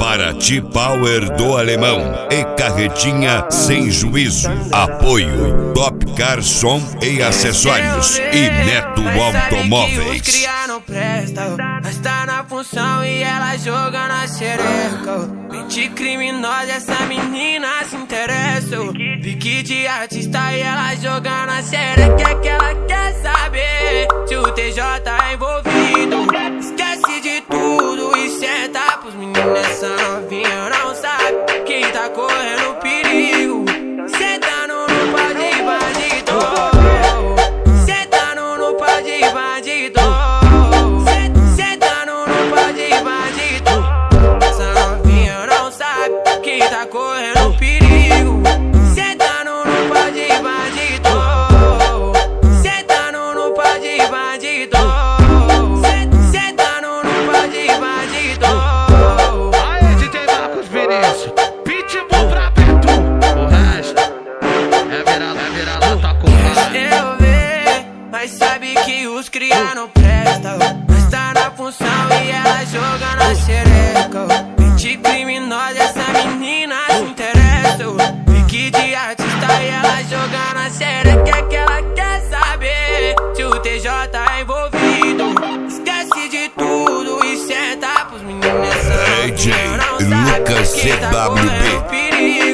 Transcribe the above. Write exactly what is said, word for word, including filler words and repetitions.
Paraty Power do Alemão e Carretinha Sem Juízo. Apoio Top Car Som e Acessórios e Neto Automóveis. Os cria não presta, mas tá na função e ela joga na xereca. Mente criminosa, essa menina se interessa. Pique de artista e ela joga na xereca. Que ela quer saber se o T J é envolvido. Esquece de tudo e senta pros meninos. Essa novinha não sabe quem tá correndo perigo. Sentando no pau de bandido. Sentando no pau de bandido. Sentando no pau de bandido. Essa novinha não sabe quem tá correndo perigo. Sentando no pau de bandido. Sentando no pau de bandido. Sentando no pau de bandido. Aí, D J Marcos Vinícius, Pitbull pra Beto. O resto é virar, é virar lata com raio. Eu ver, mas sabe que os cria não prestam. Mas tá na função e ela joga na xereca. Mente criminosa, essa menina se interessa. Pique de artista e ela joga na xereca. Que ela quer saber se o T J é envolvido. Esquece de tudo e senta pros meninos. Essa D J novinha não sabe Lucas quem tá C W B. correndo perigo.